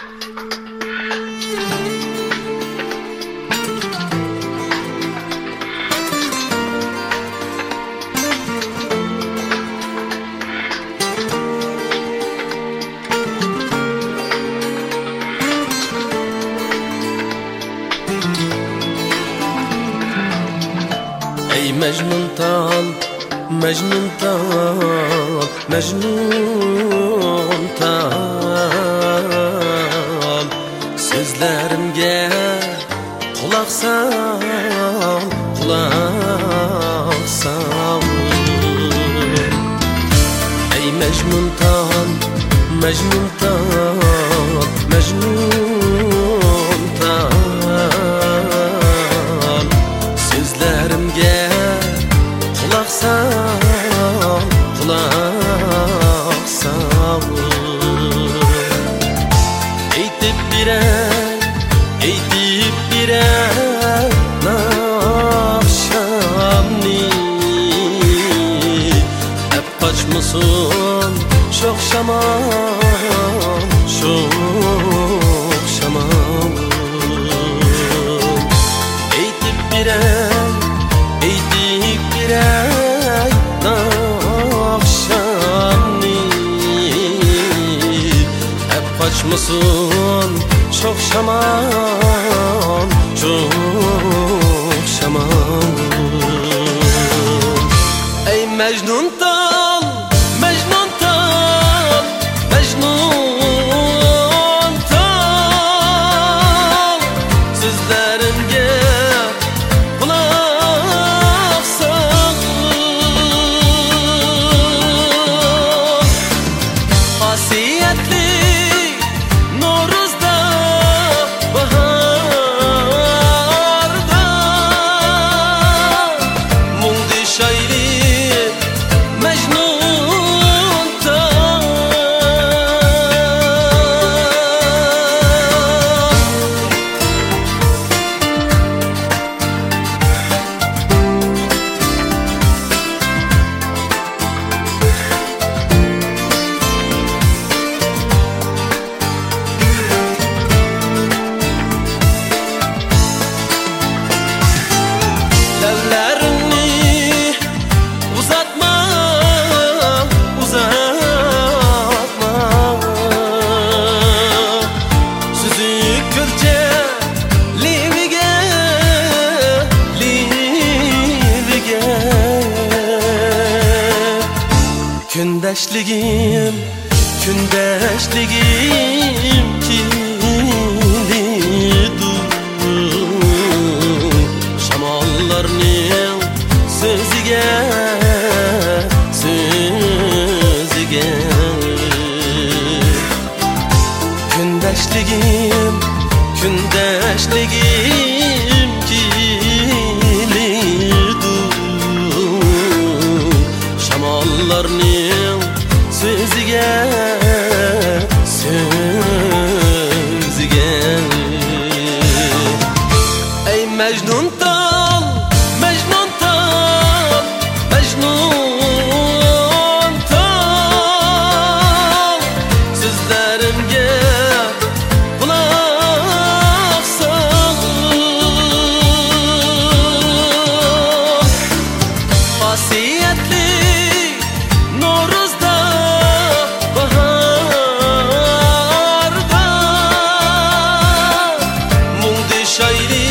Ey Mecnun tal, Mecnun tal, Mecnun tal. Sözlerimge kulak sal, kulak sal. Ey Mecnun tal, Mecnun tal, Mecnun tal. Sözlerimge kulak sal, kulak sal. Eytip birey nakşamni. Hep kaçmasın çok şaman, çok şaman. Eytip birey nakşamni. Hep kaçmasın çok şaman, çok şaman. Ey Mecnun tal, Mecnun tal, Mecnun tal. Sözlerimge kulak sal. Hasiyetli Noruz'da, baharda, mundi şairi Mecnun tal. Ellerini uzatma, uzatma. Süzük külçe livige, livige. Gündeşligim, gündeşligim kilidur. Şamallarning so'ziga, so'ziga. Kundaşligim, kundaşligim kilidur. Şamallarning so'ziga, so'ziga. Ey Mecnun tal, Mecnun tal, Mecnun tal. Sözlerimge kulak sal. Hasiyetli Noruz'da, baharda, mundi şairi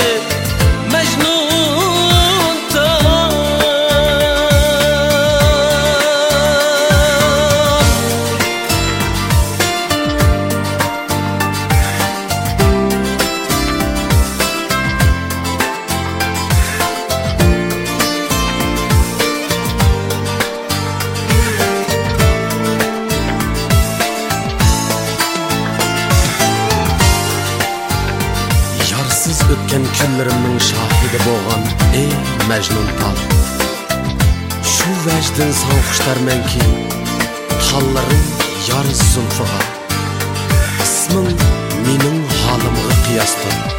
Mecnun tal. Yarsız ötken kunlarimning şahidi bo'lgan ey Mecnun tal. Şu vecdin sovuqishlarmanki tallaring yar zulfiga. Isming mening holimga qiyosdir.